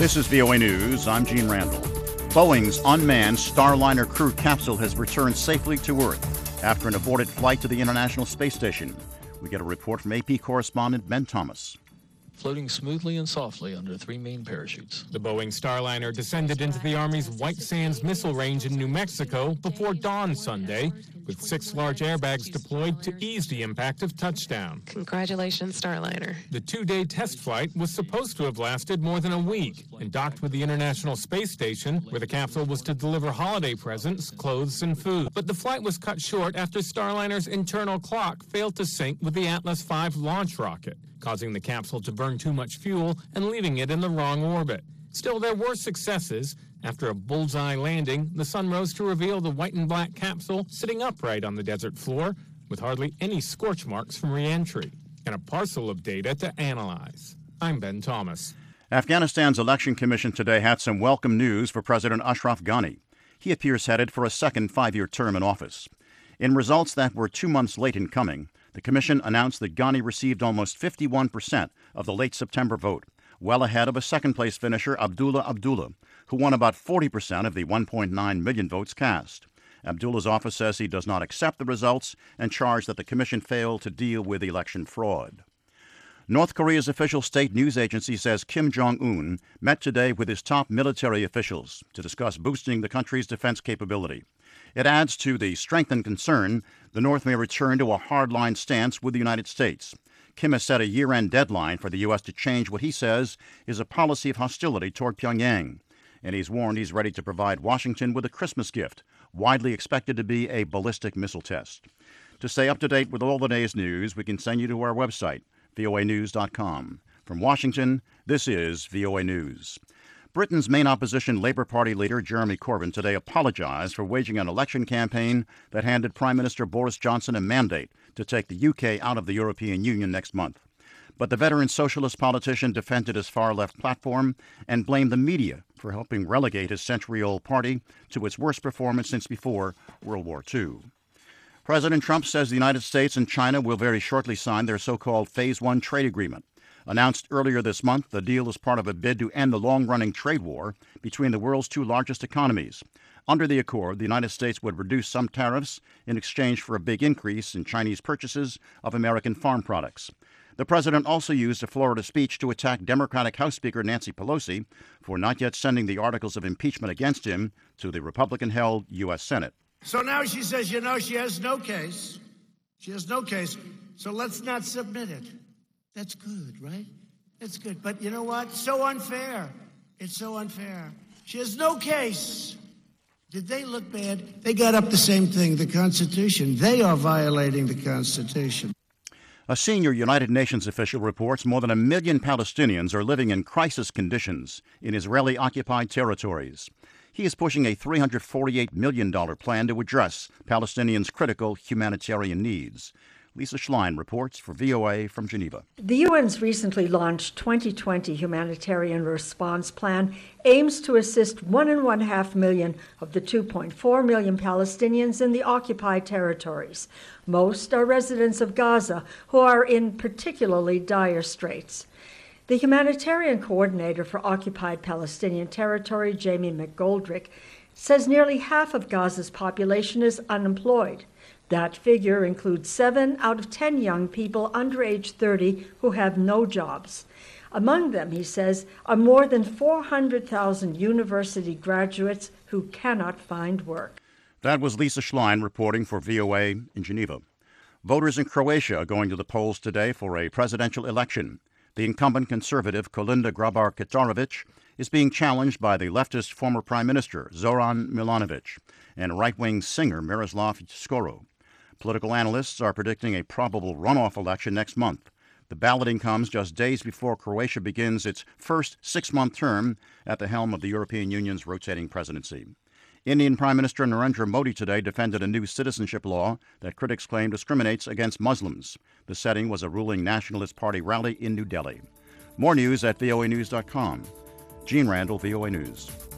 This is VOA News. I'm Gene Randall. Boeing's unmanned Starliner crew capsule has returned safely to Earth after an aborted flight to the International Space Station. We get a report from AP correspondent Ben Thomas. Floating smoothly and softly under three main parachutes. The Boeing Starliner descended into the Army's White Sands Missile Range in New Mexico before dawn Sunday, with 6 large airbags deployed to ease the impact of touchdown. Congratulations, Starliner. The 2-day test flight was supposed to have lasted more than a week and docked with the International Space Station, where the capsule was to deliver holiday presents, clothes, and food. But the flight was cut short after Starliner's internal clock failed to sync with the Atlas V launch rocket, causing the capsule to burn too much fuel and leaving it in the wrong orbit. Still, there were successes. After a bullseye landing, the sun rose to reveal the white and black capsule sitting upright on the desert floor with hardly any scorch marks from re-entry and a parcel of data to analyze. I'm Ben Thomas. Afghanistan's election commission today had some welcome news for President Ashraf Ghani. He appears headed for a second 5-year term in office. In results that were 2 months late in coming, the commission announced that Ghani received almost 51% of the late September vote, well ahead of a second-place finisher, Abdullah Abdullah, who won about 40% of the 1.9 million votes cast. Abdullah's office says he does not accept the results and charged that the commission failed to deal with election fraud. North Korea's official state news agency says Kim Jong-un met today with his top military officials to discuss boosting the country's defense capability. It adds to the strengthened concern the North may return to a hardline stance with the United States. Kim has set a year-end deadline for the U.S. to change what he says is a policy of hostility toward Pyongyang. And he's warned he's ready to provide Washington with a Christmas gift, widely expected to be a ballistic missile test. To stay up to date with all the day's news, we can send you to our website, voanews.com. From Washington, this is VOA News. Britain's main opposition Labour Party leader Jeremy Corbyn today apologized for waging an election campaign that handed Prime Minister Boris Johnson a mandate to take the UK out of the European Union next month. But the veteran socialist politician defended his far-left platform and blamed the media for helping relegate his century-old party to its worst performance since before World War II. President Trump says the United States and China will very shortly sign their so-called Phase 1 trade agreement. Announced earlier this month, the deal is part of a bid to end the long-running trade war between the world's 2 largest economies. Under the accord, the United States would reduce some tariffs in exchange for a big increase in Chinese purchases of American farm products. The president also used a Florida speech to attack Democratic House Speaker Nancy Pelosi for not yet sending the articles of impeachment against him to the Republican-held U.S. Senate. So now she says, she has no case. She has no case. So let's not submit it. That's good, right? That's good. But you know what? So unfair. It's so unfair. She has no case. Did they look bad? They got up the same thing, the Constitution. They are violating the Constitution. A senior United Nations official reports more than 1 million Palestinians are living in crisis conditions in Israeli-occupied territories. He is pushing a $348 million plan to address Palestinians' critical humanitarian needs. Lisa Schlein reports for VOA from Geneva. The UN's recently launched 2020 Humanitarian Response Plan aims to assist 1.5 million of the 2.4 million Palestinians in the occupied territories. Most are residents of Gaza who are in particularly dire straits. The humanitarian coordinator for occupied Palestinian territory, Jamie McGoldrick, says nearly half of Gaza's population is unemployed. That figure includes 7 out of 10 young people under age 30 who have no jobs. Among them, he says, are more than 400,000 university graduates who cannot find work. That was Lisa Schlein reporting for VOA in Geneva. Voters in Croatia are going to the polls today for a presidential election. The incumbent conservative Kolinda Grabar-Kitarovic is being challenged by the leftist former Prime Minister Zoran Milanovic and right-wing singer Miroslav Skoro. Political analysts are predicting a probable runoff election next month. The balloting comes just days before Croatia begins its first 6-month term at the helm of the European Union's rotating presidency. Indian Prime Minister Narendra Modi today defended a new citizenship law that critics claim discriminates against Muslims. The setting was a ruling Nationalist Party rally in New Delhi. More news at voanews.com. Gene Randall, VOA News.